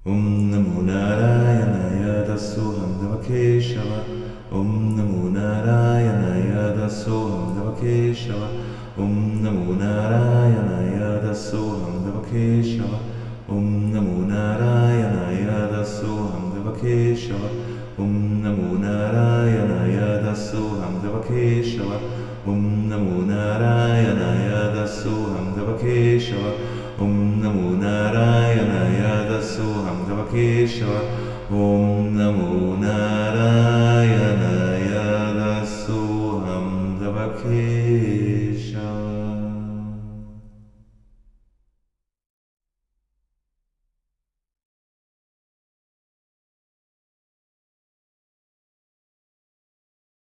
Om Namo Narayana Dasoham Devakeshava. Om Namo Narayana Dasoham Devakeshava. Om Namo Narayana Dasoham Devakeshava. Om Namo Narayana Dasoham Devakeshava. Om Namo Narayana Dasoham Devakeshava. Om Namo Narayana Dasoham Devakeshava. Om Namo Narayana Dasoham Devakeshava. Om Namo Narayana Dasoham Devakeshava.